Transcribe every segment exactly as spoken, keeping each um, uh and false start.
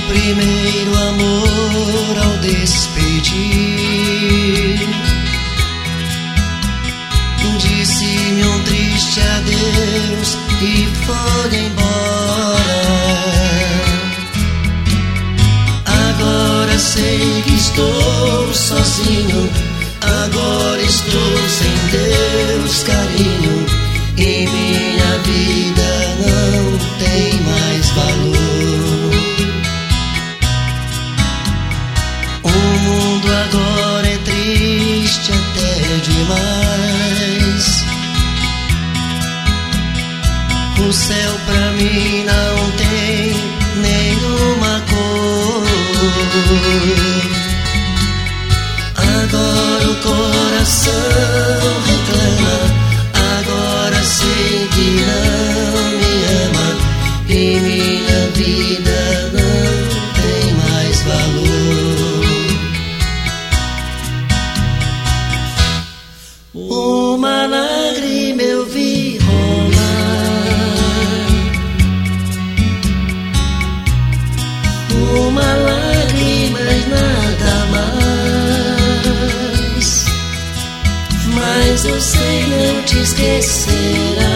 primeiro amor ao despedir, disse-me um triste adeus e foi embora. Agora sei que estou sozinho, agora estou sem Deus carinho, e minha vida não tem mais valor. O mundo agora é triste até demais. O céu pra mim não tem nenhuma cor. Agora o coração reclama, agora sei que não me ama, e minha vida não tem mais valor. Uma lágrima eu vi rolar, uma lágrima e nada mais, mas eu sei não te esquecerá.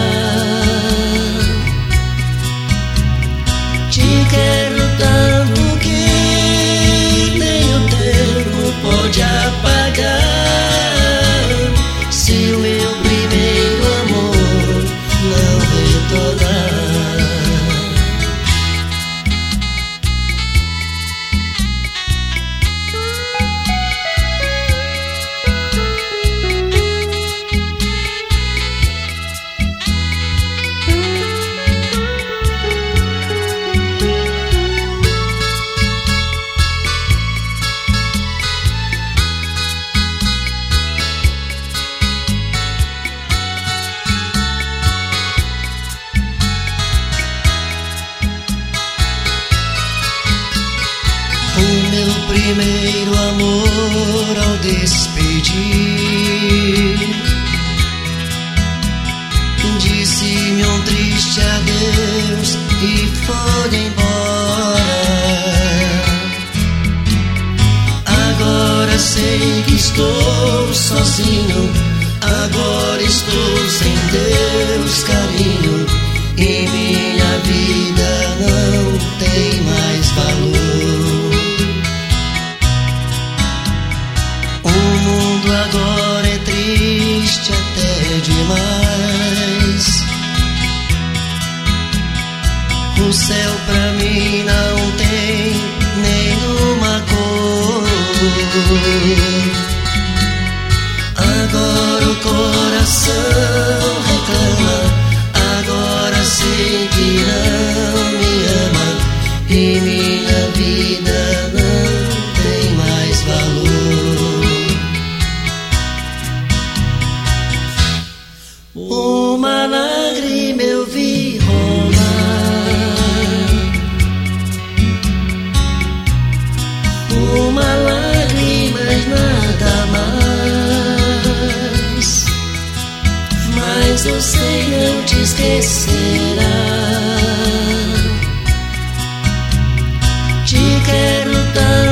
Te quero tanto que nem o tempo pode apagar, se o meu primeiro amor não retornar. O meu primeiro amor ao despedir, disse-me um triste adeus e foi embora. Agora sei que estou sozinho, agora estou sem Deus carinho, e minha vida não tem mais valor. O mundo agora é triste até demais. O céu pra mim não tem nenhuma cor. Agora o coração reclama, agora sei que não me ama, e minha vida não tem mais valor. Uma lágrima eu vi rolar, uma lágrima e nada mais, mas eu sei não te esquecerá. Te quero tanto